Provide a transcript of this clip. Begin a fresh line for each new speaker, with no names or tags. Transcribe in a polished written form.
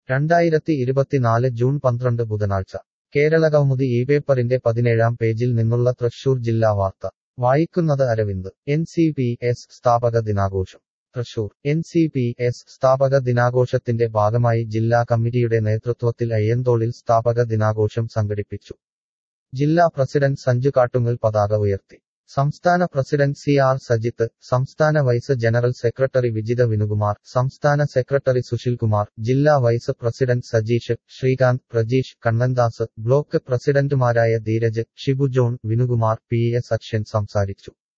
2024 June 12 ബുധനാഴ്ച കേരളകൗമുദി ഈ പേപ്പറിന്റെ 17-ാം പേജിൽ നിന്നുള്ള തൃശൂർ ജില്ലാ വാർത്ത വായിക്കുന്നത് അരവിന്ദ്. NCPS സ്ഥാപക ദിനാഘോഷം. തൃശൂർ. NCPS സ്ഥാപക ദിനാഘോഷത്തിന്റെ ഭാഗമായി ജില്ലാ കമ്മിറ്റിയുടെ നേതൃത്വത്തിൽ അയ്യന്തോളിൽ സ്ഥാപക ദിനാഘോഷം സംഘടിപ്പിച്ചു. ജില്ലാ പ്രസിഡന്റ് സഞ്ജു കാട്ടുങ്ങൽ പതാക ഉയർത്തി. സംസ്ഥാന പ്രസിഡന്റ് CR സജിത്ത്, സംസ്ഥാന vice general secretary Vijitha Vinukumar, സംസ്ഥാന സെക്രട്ടറി സുശിൽകുമാർ, ജില്ലാ vice president Sajeesh, Sreekanth, Prajeesh, Kannandas, block പ്രസിഡന്റുമാരായ ധീരജ്, ഷിബു ജോൺ, വിനുകുമാർ, PS അക്ഷൻ സംസാരിച്ചു.